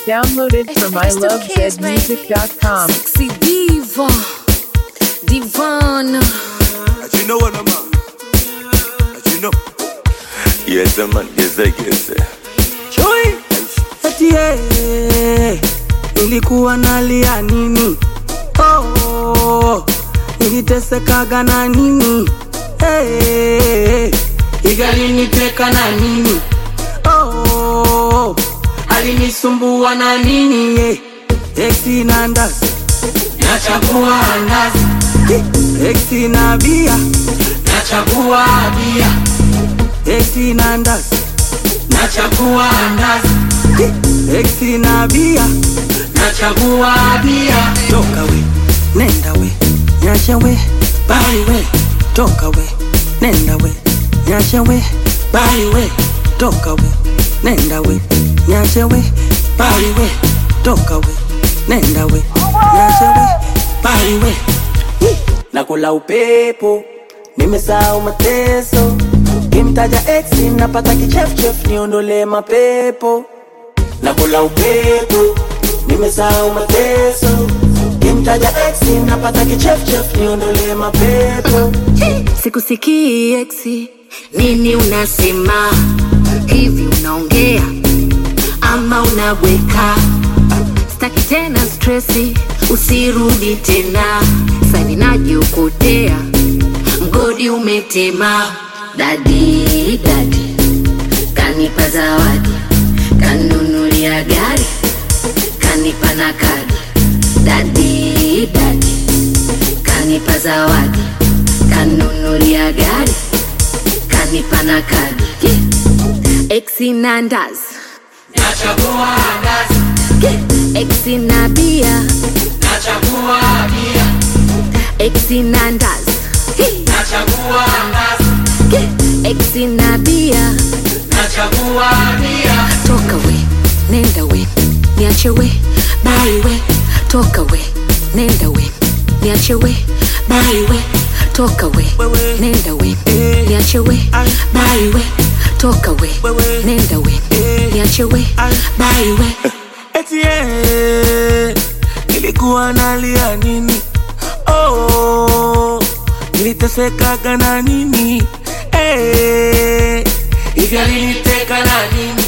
Downloaded from ilovezmusic.com. Sexy diva, divana. You know what I'm on? You know. Yes, man. Yes, Joy. Eti nilikuwa nalia nini? Oh, nilitesekaga na nini? Igaliniteka na nini? Oh, alinisumbua na nini? Exi na ndazi, nachagua ndazi. Exi na bia, nachagua bia. Exi na ndazi, nachagua ndazi. Exi na bia, nachagua bia. Toka we, nenda we, nyasha we, bali we. Toka we, nenda we, nyasha we, bali we. Toka we, nenda we, nyasha we, bali we. Toka we, nenda we, nyasha we, bali we. Nakula upepo, nimesahau mateso. Kimtaja exi napata kichef niondole mapepo. Nakula upepo, nimesahau mateso. Kimtaja exi napata kichef niondole mapepo. Sikusikii exi, nini unasema? Hivi unaongea ama unabweka? Staki tena stressi, usirudi tena. Sani najiokotea, mgodi umetema. Dadi, kanipa zawadi, kanunulia gari, kanipa na kadi. Dadi, kanipa zawadi, kanunulia gari, kanipa na kadi. Exi na ndazi, Nachagua ndazi. exi na bia, Nachagua bia. exi na ndazi, Nachagua ndazi. exi na bia. Nachagua bia. Toka we, nenda we, niache we, bali we. Toka we, nenda we, niache we, bali we. Toka we, nenda we, niache we, bali we. Toka we, nenda we, niache we, bali we. Eti nilikuwa nalia nini? Oh, nilitesekaga na nini? Hivi aliniteka na nini?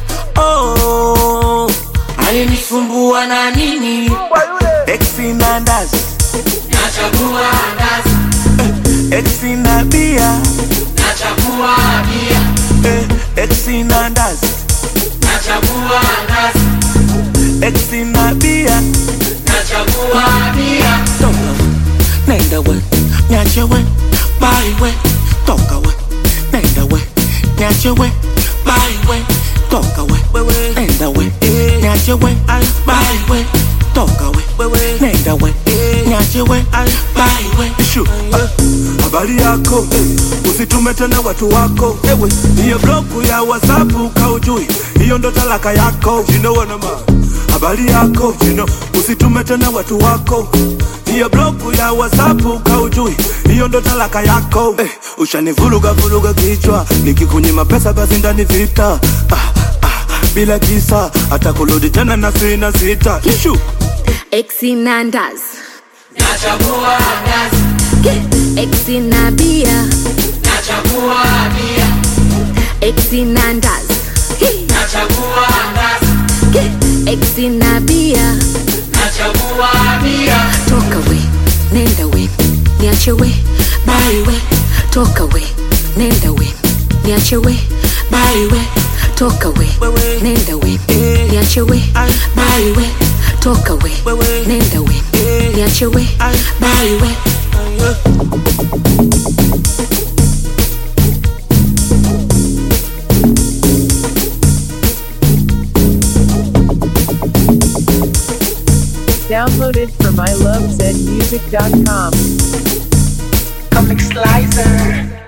Oh, alinisumbua na nini? Exi na ndazi, nachagua ndazi. Exi na bia, nachagua bia. Exi na ndazi, nachagua ndazi. Exi na bia, nachagua bia. Toka we, nenda we, nyache we, bali we. Toka we, nenda we, nyache we, bali we. Toka we, nenda we, nyache we, bali we. Toka we, nenda we, nyache we, bali we. Ishu. Habari yako, usitume tena watu wako. Hiyo bloku ya WhatsApp kaujui, hiyo ndo talaka yako. You know what I'm on? Habari yako, you know, usitume tena watu wako. Hiyo bloku ya WhatsApp kaujui, hiyo ndo talaka yako. Ushanivuruga kichwa, nikikunyima pesa basi ndani vita. Bila kisa, hata kuludi tena na sina sita. Ishu. Exi na ndazi, Nachagua ndazi. exi na bia, Nachagua bia. exi na ndazi, Nachagua ndazi. exi na bia. Nachagua bia. Toka we, nenda we, niache we, bali we. Toka we, nenda we, niache we, bali we. Toka we, nenda we, niache we, bali we. Toka we, nenda we, niache we, bali we. Downloaded from ilovezmusic.com. Comic Slicer.